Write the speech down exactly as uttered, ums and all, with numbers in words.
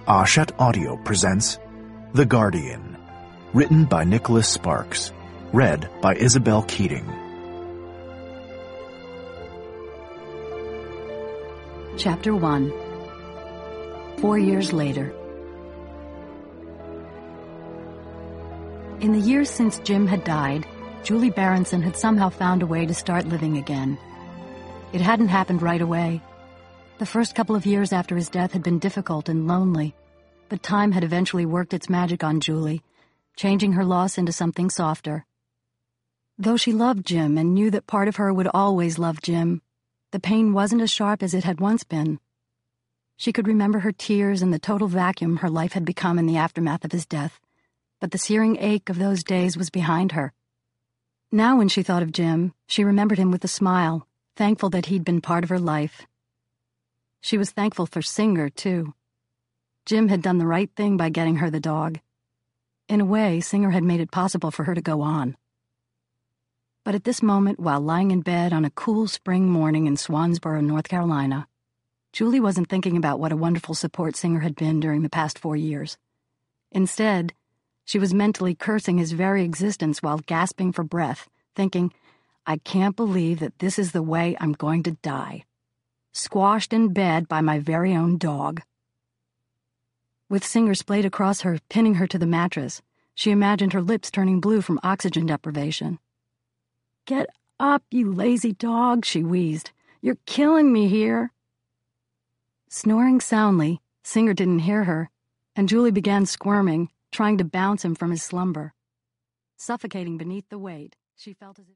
Hachette Audio presents The Guardian, written by Nicholas Sparks, read by Isabel Keating. Chapter one. Four years later. In the years since Jim had died, Julie Berenson had somehow found a way to start living again. It hadn't happened right away. The first couple of years after his death had been difficult and lonely, but time had eventually worked its magic on Julie, changing her loss into something softer. Though she loved Jim and knew that part of her would always love Jim, the pain wasn't as sharp as it had once been. She could remember her tears and the total vacuum her life had become in the aftermath of his death, but the searing ache of those days was behind her. Now when she thought of Jim, she remembered him with a smile, thankful that he'd been part of her life. She was thankful for Singer, too. Jim had done the right thing by getting her the dog. In a way, Singer had made it possible for her to go on. But at this moment, while lying in bed on a cool spring morning in Swansboro, North Carolina, Julie wasn't thinking about what a wonderful support Singer had been during the past four years. Instead, she was mentally cursing his very existence while gasping for breath, thinking, I can't believe that this is the way I'm going to die. Squashed in bed by my very own dog. With Singer splayed across her, pinning her to the mattress, she imagined her lips turning blue from oxygen deprivation. Get up, you lazy dog, she wheezed. You're killing me here. Snoring soundly, Singer didn't hear her, and Julie began squirming, trying to bounce him from his slumber. Suffocating beneath the weight, she felt as if